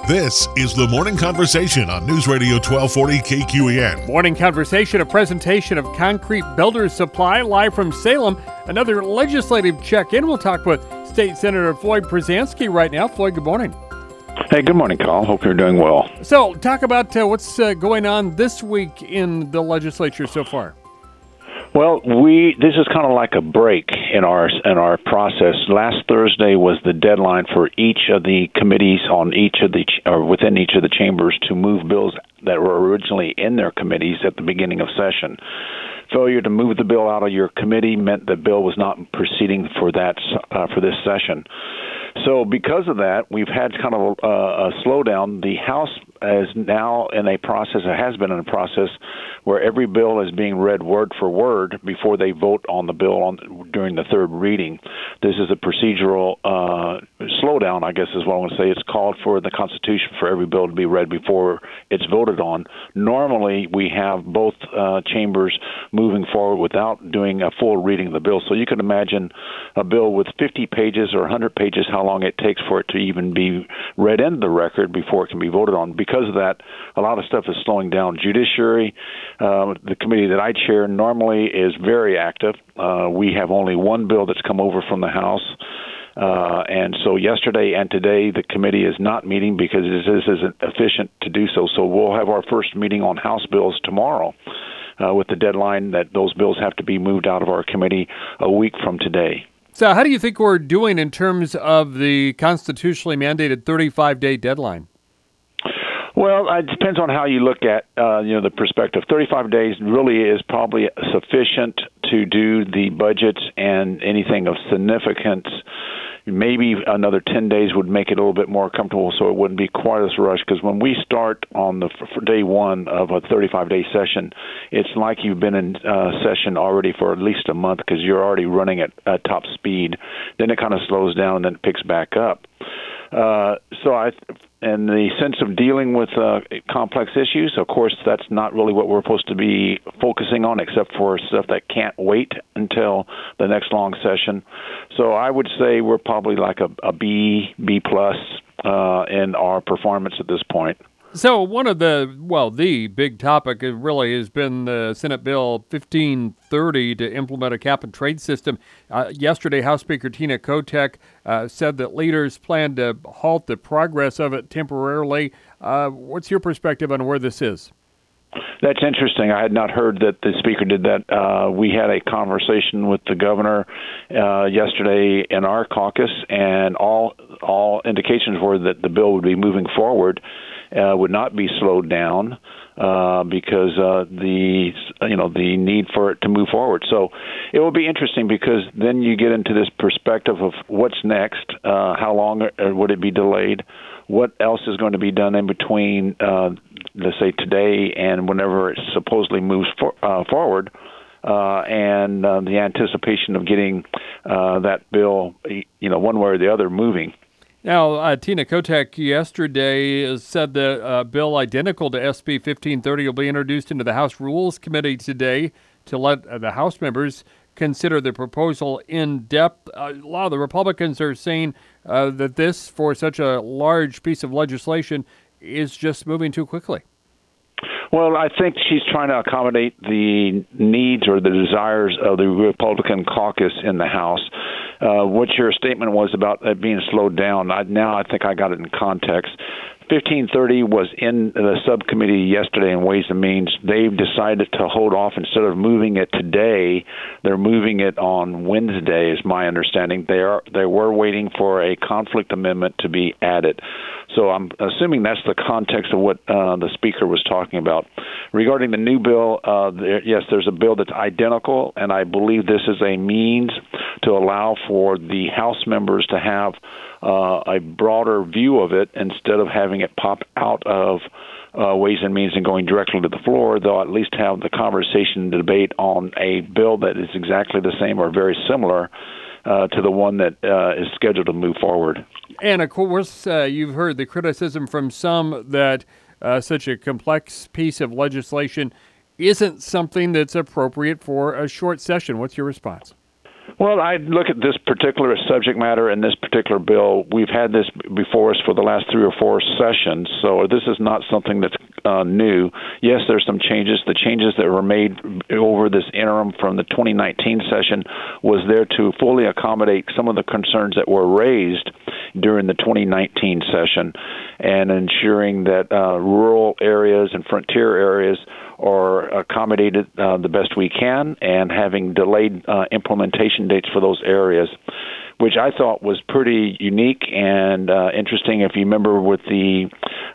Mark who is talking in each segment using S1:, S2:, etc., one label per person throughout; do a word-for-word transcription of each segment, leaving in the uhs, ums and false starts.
S1: This is the Morning Conversation on News Radio twelve forty K Q E N.
S2: Morning Conversation, a presentation of Concrete Builders Supply, live from Salem. Another legislative check-in. We'll talk with State Senator Floyd Przansky right now. Floyd, good morning.
S3: Hey, good morning, Carl. Hope you're doing well.
S2: So, talk about uh, what's uh, going on this week in the legislature so far.
S3: Well, we this is kind of like a break in our in our process. Last Thursday was the deadline for each of the committees on each of the or within each of the chambers to move bills that were originally in their committees at the beginning of session. Failure to move the bill out of your committee meant the bill was not proceeding for that uh, for this session. So because of that, we've had kind of a, a slowdown. The House is now in a process, or has been in a process, where every bill is being read word for word before they vote on the bill on, during the third reading. This is a procedural uh, slowdown, I guess is what I want to say. It's called for the Constitution for every bill to be read before it's voted on. Normally, we have both uh, chambers moving forward without doing a full reading of the bill. So you can imagine a bill with fifty pages or one hundred pages, how long it takes for it to even be read into the record before it can be voted on. Because of that, a lot of stuff is slowing down. Judiciary, uh, the committee that I chair, normally is very active. Uh, we have only one bill that's come over from the House. Uh, and so yesterday and today, the committee is not meeting because it isn't efficient to do so. So we'll have our first meeting on House bills tomorrow, uh, with the deadline that those bills have to be moved out of our committee a week from today.
S2: So how do you think we're doing in terms of the constitutionally mandated thirty-five day deadline?
S3: Well, it depends on how you look at uh, you know the perspective. thirty-five days really is probably sufficient to do the budgets and anything of significance. Maybe another ten days would make it a little bit more comfortable, so it wouldn't be quite as rushed. Because when we start on the for day one of a thirty-five day session, it's like you've been in uh, session already for at least a month because you're already running at, at top speed. Then it kind of slows down and then it picks back up. Uh, so I, in the sense of dealing with uh, complex issues, of course, that's not really what we're supposed to be focusing on, except for stuff that can't wait until the next long session. So I would say we're probably like a, a B, B plus uh, in our performance at this point.
S2: So one of the, well, the big topic really has been the Senate Bill fifteen thirty to implement a cap-and-trade system. Uh, yesterday, House Speaker Tina Kotek uh, said that leaders plan to halt the progress of it temporarily. Uh, what's your perspective on where this is?
S3: That's interesting. I had not heard that the speaker did that. Uh, we had a conversation with the governor uh, yesterday in our caucus, and all all indications were that the bill would be moving forward. Uh, would not be slowed down uh, because uh, the you know the need for it to move forward. So it will be interesting because then you get into this perspective of what's next, uh, how long would it be delayed, what else is going to be done in between, uh, let's say today and whenever it supposedly moves for, uh, forward. Uh, and uh, the anticipation of getting uh, that bill, you know, one way or the other moving.
S2: Now, uh, Tina Kotek yesterday said that a bill identical to S B fifteen thirty will be introduced into the House Rules Committee today to let uh, the House members consider the proposal in depth. Uh, a lot of the Republicans are saying uh, that this, for such a large piece of legislation, is just moving too quickly.
S3: Well, I think she's trying to accommodate the needs or the desires of the Republican caucus in the House. Uh, what your statement was about it being slowed down, I, now I think I got it in context. fifteen thirty was in the subcommittee yesterday in Ways and Means. They've decided to hold off. Instead of moving it today, they're moving it on Wednesday, is my understanding. They are they were waiting for a conflict amendment to be added. So I'm assuming that's the context of what uh, the speaker was talking about. Regarding the new bill, uh, there, yes, there's a bill that's identical, and I believe this is a means to allow for the House members to have uh, a broader view of it instead of having it pop out of uh, Ways and Means and going directly to the floor. They'll at least have the conversation, the debate on a bill that is exactly the same or very similar Uh, to the one that uh, is scheduled to move forward.
S2: And of course, uh, you've heard the criticism from some that uh, such a complex piece of legislation isn't something that's appropriate for a short session. What's your response?
S3: Well, I look at this particular subject matter and this particular bill. We've had this before us for the last three or four sessions, so this is not something that's uh, new. Yes, there's some changes. The changes that were made over this interim from the twenty nineteen session was there to fully accommodate some of the concerns that were raised during the twenty nineteen session and ensuring that uh, rural areas and frontier areas are accommodated uh, the best we can, and having delayed uh, implementation dates for those areas, which I thought was pretty unique and uh, interesting. If you remember with the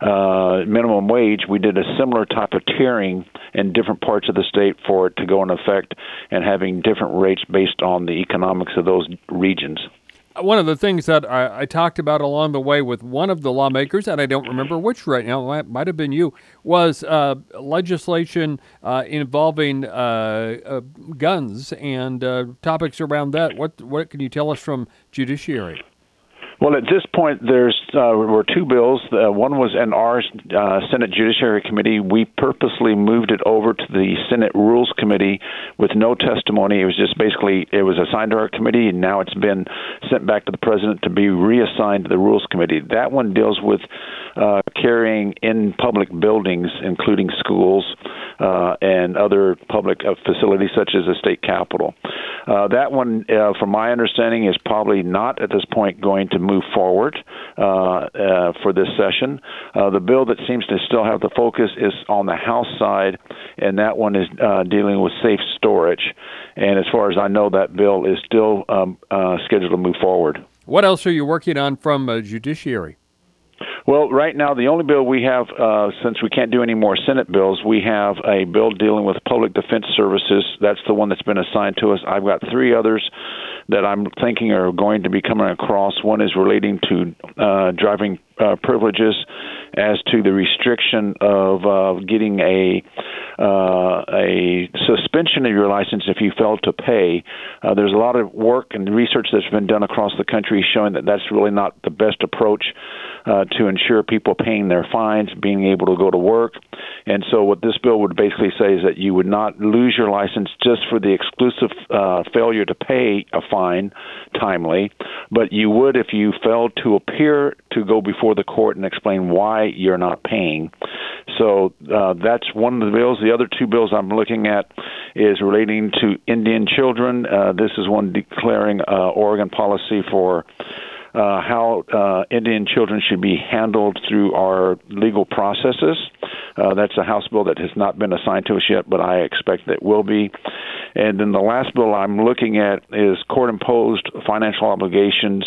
S3: uh, minimum wage, we did a similar type of tiering in different parts of the state for it to go into effect and having different rates based on the economics of those regions.
S2: One of the things that I, I talked about along the way with one of the lawmakers, and I don't remember which right now, it might have been you, was uh, legislation uh, involving uh, uh, guns and uh, topics around that. What what can you tell us from judiciary?
S3: Well, at this point, there's uh, were two bills. Uh, one was in our uh, Senate Judiciary Committee. We purposely moved it over to the Senate Rules Committee with no testimony. It was just basically, it was assigned to our committee, and now it's been sent back to the president to be reassigned to the Rules Committee. That one deals with uh, carrying in public buildings, including schools uh, and other public uh, facilities such as the state capitol. Uh, that one, uh, from my understanding, is probably not at this point going to move forward uh, uh, for this session. Uh, the bill that seems to still have the focus is on the House side, and that one is uh, dealing with safe storage. And as far as I know, that bill is still um, uh, scheduled to move forward.
S2: What else are you working on from uh, judiciary?
S3: Well, right now, the only bill we have, uh, since we can't do any more Senate bills, we have a bill dealing with public defense services. That's the one that's been assigned to us. I've got three others that I'm thinking are going to be coming across. One is relating to uh, driving uh, privileges as to the restriction of uh, getting a uh, a suspension of your license if you fail to pay. Uh, there's a lot of work and research that's been done across the country showing that that's really not the best approach uh, to ensure people paying their fines, being able to go to work. And so what this bill would basically say is that you would not lose your license just for the exclusive uh, failure to pay a fine timely, but you would if you failed to appear to go before the court and explain why you're not paying. So uh, that's one of the bills. The other two bills I'm looking at is relating to Indian children. Uh, this is one declaring uh, Oregon policy for uh, how uh, Indian children should be handled through our legal processes. Uh, that's a House bill that has not been assigned to us yet, but I expect that will be. And then the last bill I'm looking at is court-imposed financial obligations,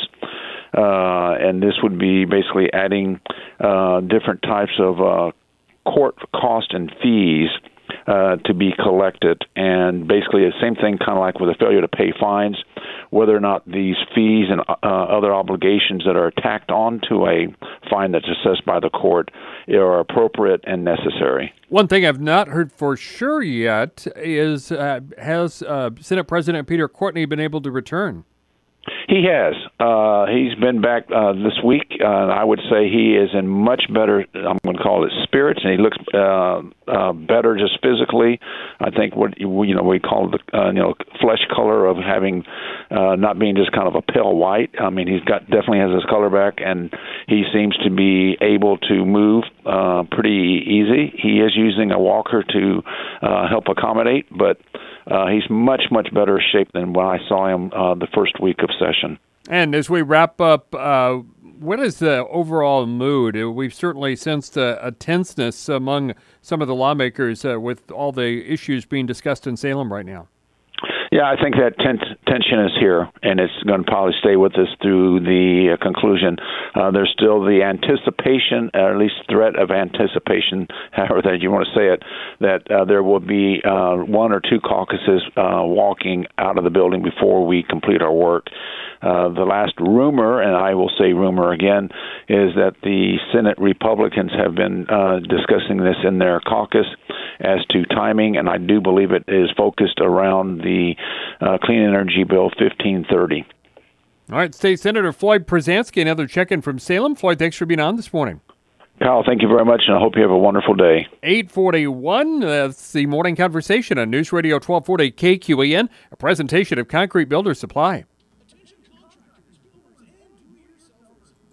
S3: uh, and this would be basically adding uh, different types of uh, court cost and fees uh, to be collected. And basically the same thing, kind of like with a failure to pay fines, whether or not these fees and uh, other obligations that are tacked onto a fine that's assessed by the court are appropriate and necessary.
S2: One thing I've not heard for sure yet is, uh, has uh, Senate President Peter Courtney been able to return?
S3: He has. Uh, he's been back uh, this week. Uh, I would say he is in much better, I'm going to call it spirits, and he looks uh, uh, better just physically. I think what you know we call the uh, you know flesh color of having uh, not being just kind of a pale white. I mean, he's got definitely has his color back, and he seems to be able to move uh, pretty easy. He is using a walker to uh, help accommodate, but Uh, he's much, much better shape than when I saw him uh, the first week of session.
S2: And as we wrap up, uh, what is the overall mood? We've certainly sensed a, a tenseness among some of the lawmakers uh, with all the issues being discussed in Salem right now.
S3: Yeah, I think that ten- tension is here, and it's going to probably stay with us through the uh, conclusion. Uh, there's still the anticipation, or at least threat of anticipation, however that you want to say it, that uh, there will be uh, one or two caucuses uh, walking out of the building before we complete our work. Uh, the last rumor, and I will say rumor again, is that the Senate Republicans have been uh, discussing this in their caucus as to timing, and I do believe it is focused around the uh, Clean Energy Bill fifteen thirty.
S2: All right, State Senator Floyd Przansky, another check-in from Salem. Floyd, thanks for being on this morning.
S3: Kyle, thank you very much, and I hope you have a wonderful day.
S2: eight forty-one, that's the Morning Conversation on News Radio twelve forty K Q E N, a presentation of Concrete Builder Supply.